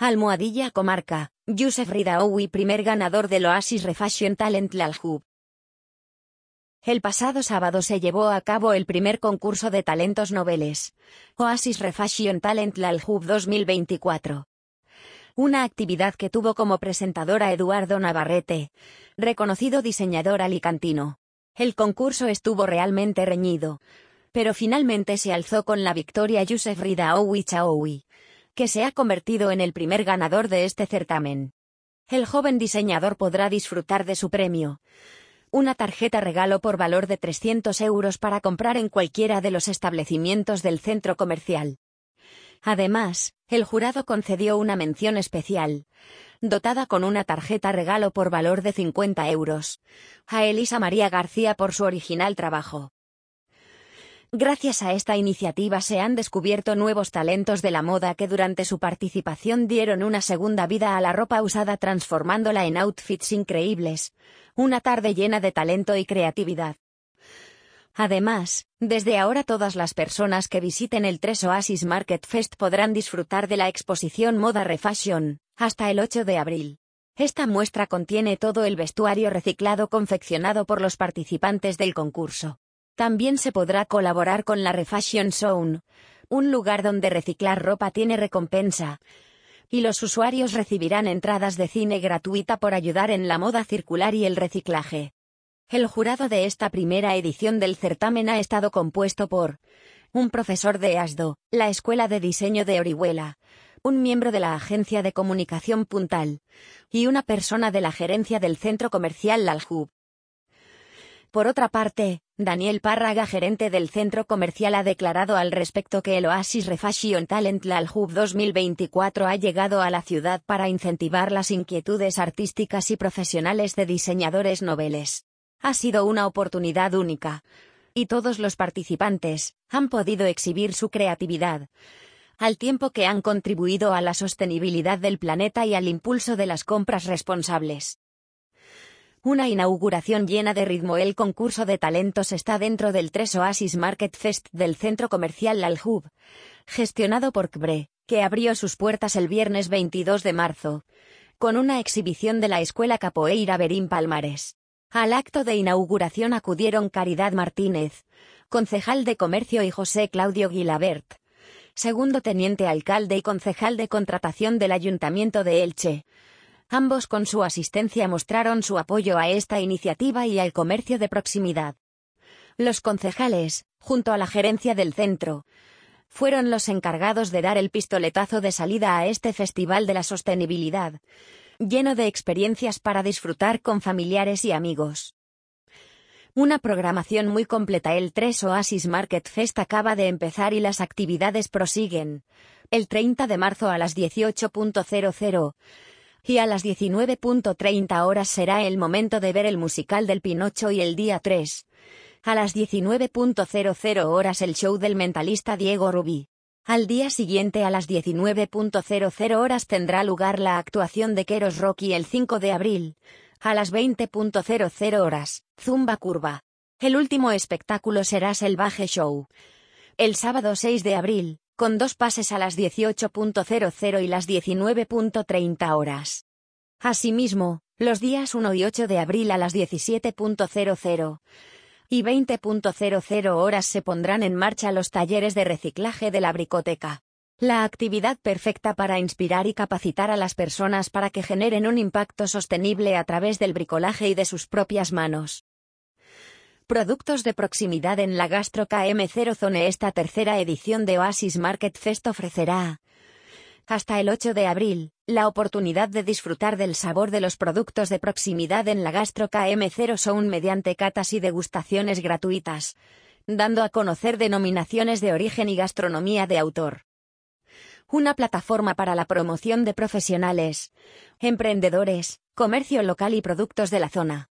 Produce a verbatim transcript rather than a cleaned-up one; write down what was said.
Almohadilla Comarca, Youssef Ridaoui, primer ganador del Oasis Refashion Talent Lalhub. El pasado sábado se llevó a cabo el primer concurso de talentos noveles, Oasis Refashion Talent Lalhub dos mil veinticuatro. Una actividad que tuvo como presentador a Eduardo Navarrete, reconocido diseñador alicantino. El concurso estuvo realmente reñido, pero finalmente se alzó con la victoria Youssef Ridaoui Chaoui, que se ha convertido en el primer ganador de este certamen. El joven diseñador podrá disfrutar de su premio, una tarjeta regalo por valor de trescientos euros para comprar en cualquiera de los establecimientos del centro comercial. Además, el jurado concedió una mención especial, dotada con una tarjeta regalo por valor de cincuenta euros, a Elisa María García por su original trabajo. Gracias a esta iniciativa se han descubierto nuevos talentos de la moda que durante su participación dieron una segunda vida a la ropa usada transformándola en outfits increíbles, una tarde llena de talento y creatividad. Además, desde ahora todas las personas que visiten el tres Oasis Market Fest podrán disfrutar de la exposición Moda Refashion, hasta el ocho de abril. Esta muestra contiene todo el vestuario reciclado confeccionado por los participantes del concurso. También se podrá colaborar con la Refashion Zone, un lugar donde reciclar ropa tiene recompensa, y los usuarios recibirán entradas de cine gratuita por ayudar en la moda circular y el reciclaje. El jurado de esta primera edición del certamen ha estado compuesto por un profesor de ASDO, la Escuela de Diseño de Orihuela, un miembro de la Agencia de Comunicación Puntal, y una persona de la gerencia del Centro Comercial Lalhub. Por otra parte, Daniel Párraga, gerente del centro comercial, ha declarado al respecto que el Oasis Refashion Talent Lalhub dos mil veinticuatro ha llegado a la ciudad para incentivar las inquietudes artísticas y profesionales de diseñadores noveles. Ha sido una oportunidad única, y todos los participantes han podido exhibir su creatividad, al tiempo que han contribuido a la sostenibilidad del planeta y al impulso de las compras responsables. Una inauguración llena de ritmo. El concurso de talentos está dentro del tres Oasis Market Fest del centro comercial Lalhub, gestionado por C B R E, que abrió sus puertas el viernes veintidós de marzo, con una exhibición de la Escuela Capoeira Berín Palmares. Al acto de inauguración acudieron Caridad Martínez, concejal de Comercio, y José Claudio Guilabert, segundo teniente alcalde y concejal de Contratación del Ayuntamiento de Elche. Ambos con su asistencia mostraron su apoyo a esta iniciativa y al comercio de proximidad. Los concejales, junto a la gerencia del centro, fueron los encargados de dar el pistoletazo de salida a este festival de la sostenibilidad, lleno de experiencias para disfrutar con familiares y amigos. Una programación muy completa. El tres Oasis Market Fest acaba de empezar y las actividades prosiguen. El treinta de marzo a las dieciocho horas, y a las diecinueve treinta horas será el momento de ver el musical del Pinocho, y el día tres, a las diecinueve horas, el show del mentalista Diego Rubí. Al día siguiente a las diecinueve horas tendrá lugar la actuación de Queros Rock, y el cinco de abril, a las veinte horas, Zumba Curva. El último espectáculo será Selvaje Show. El sábado seis de abril, con dos pases a las dieciocho y las diecinueve treinta horas. Asimismo, los días uno y ocho de abril a las diecisiete y veinte horas se pondrán en marcha los talleres de reciclaje de la Bricoteca. La actividad perfecta para inspirar y capacitar a las personas para que generen un impacto sostenible a través del bricolaje y de sus propias manos. Productos de proximidad en la Gastro K M cero Zone. Esta tercera edición de Oasis Market Fest ofrecerá, hasta el ocho de abril, la oportunidad de disfrutar del sabor de los productos de proximidad en la Gastro K M cero Zone mediante catas y degustaciones gratuitas, dando a conocer denominaciones de origen y gastronomía de autor. Una plataforma para la promoción de profesionales, emprendedores, comercio local y productos de la zona.